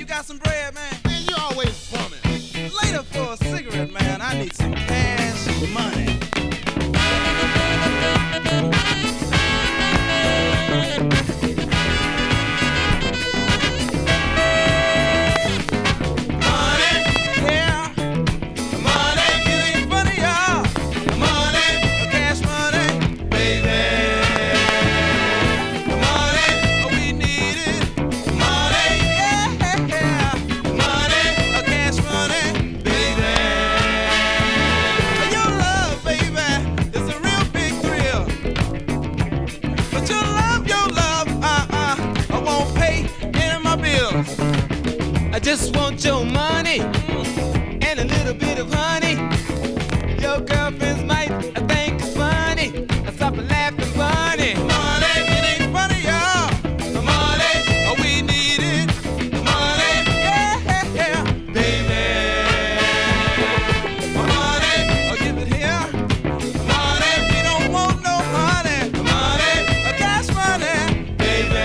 got some bread, man? Man, you always bumming. Later for a cigarette, man. I need some cash money. I just want your money and a little bit of honey. Your girlfriends might think it's funny. Stop laughing, bunny. Money, it ain't funny, y'all. Money, oh, we need it. Money, yeah, baby. Money, oh, give it here. Money, we don't want no honey. Money, cash money, baby.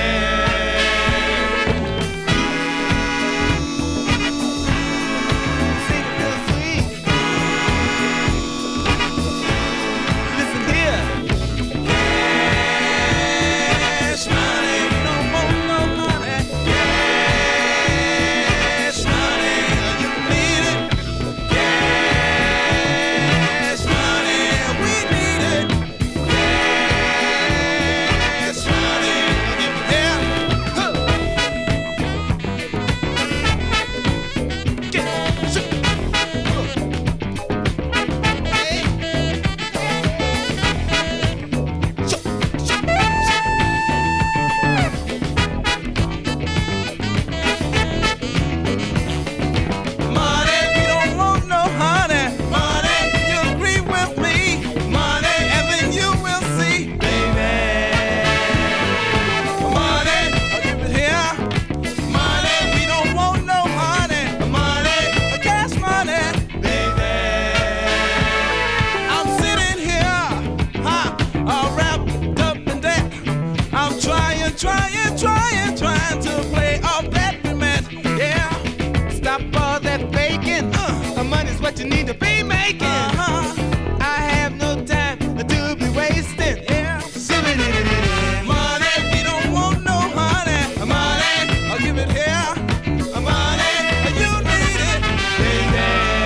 Trying to play off that romance. Yeah, stop all that faking. Money's what you need to be making. I have no time to be wasting. Yeah, money, we don't want no honey. Money, I'll give it here. Money, you need it, baby.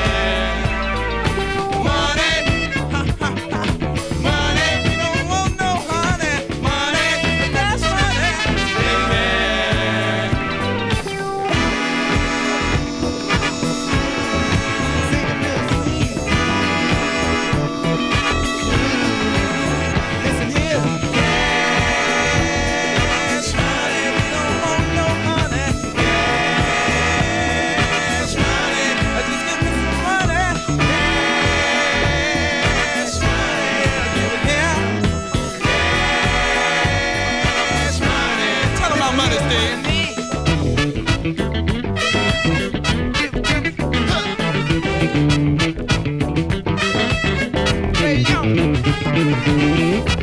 Money, money, we don't want no honey. Money, that's money, baby. Listen here. Cash money, we don't want no honey. Cash money, just give me some money. Cash money, give it here. Cash money, tell them about money, Steve. Hey, yo.